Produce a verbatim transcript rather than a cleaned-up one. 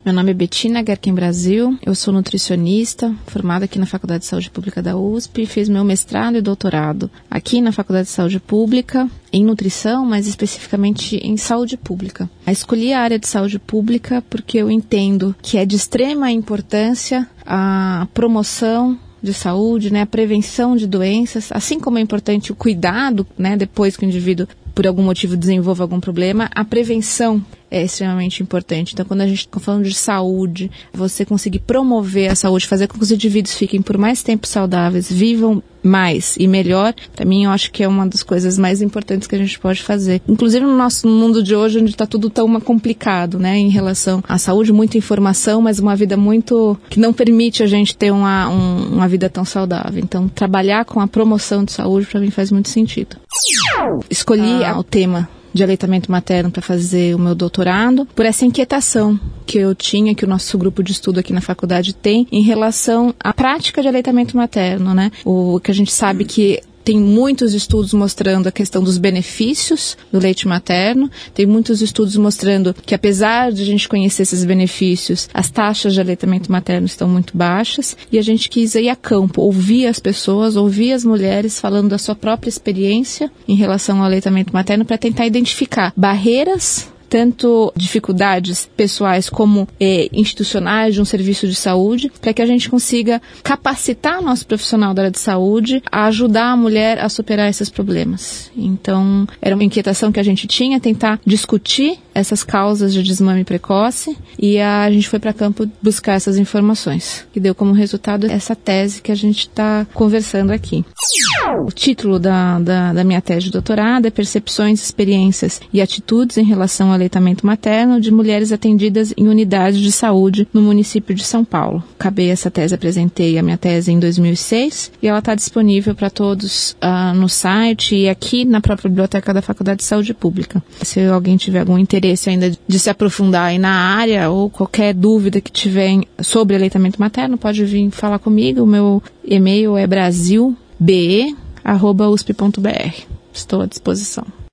Meu nome é Bettina Gerken Brasil, eu sou nutricionista, formada aqui na Faculdade de Saúde Pública da U S P, fiz meu mestrado e doutorado aqui na Faculdade de Saúde Pública, em nutrição, mas especificamente em saúde pública. Eu escolhi a área de saúde pública porque eu entendo que é de extrema importância a promoção de saúde, né, a prevenção de doenças, assim como é importante o cuidado, né, depois que o indivíduo por algum motivo desenvolva algum problema, a prevenção é extremamente importante. Então, quando a gente está falando de saúde, você conseguir promover a saúde, fazer com que os indivíduos fiquem por mais tempo saudáveis, vivam mais e melhor, para mim eu acho que é uma das coisas mais importantes que a gente pode fazer. Inclusive no nosso mundo de hoje, onde está tudo tão complicado, né, em relação à saúde, muita informação, mas uma vida muito que não permite a gente ter uma, um, uma vida tão saudável. Então, trabalhar com a promoção de saúde, para mim, faz muito sentido. Escolhi ah. o tema de aleitamento materno para fazer o meu doutorado, por essa inquietação que eu tinha, que o nosso grupo de estudo aqui na faculdade tem, em relação à prática de aleitamento materno, né? O que a gente sabe que tem muitos estudos mostrando a questão dos benefícios do leite materno, tem muitos estudos mostrando que, apesar de a gente conhecer esses benefícios, as taxas de aleitamento materno estão muito baixas, e a gente quis ir a campo, ouvir as pessoas, ouvir as mulheres falando da sua própria experiência em relação ao aleitamento materno, para tentar identificar barreiras, tanto dificuldades pessoais como eh, institucionais de um serviço de saúde, para que a gente consiga capacitar o nosso profissional da área de saúde a ajudar a mulher a superar esses problemas. Então, era uma inquietação que a gente tinha, tentar discutir essas causas de desmame precoce, e a gente foi para campo buscar essas informações, que deu como resultado essa tese que a gente está conversando aqui. O título da, da, da minha tese de doutorado é Percepções, Experiências e Atitudes em relação ao aleitamento materno de mulheres atendidas em unidades de saúde no município de São Paulo. Acabei essa tese, apresentei a minha tese em dois mil e seis, e ela está disponível para todos uh, no site e aqui na própria biblioteca da Faculdade de Saúde Pública. Se alguém tiver algum interesse ainda de se aprofundar aí na área, ou qualquer dúvida que tiver sobre aleitamento materno, pode vir falar comigo. O meu e-mail é brasilbe arroba usp ponto br. Estou à disposição.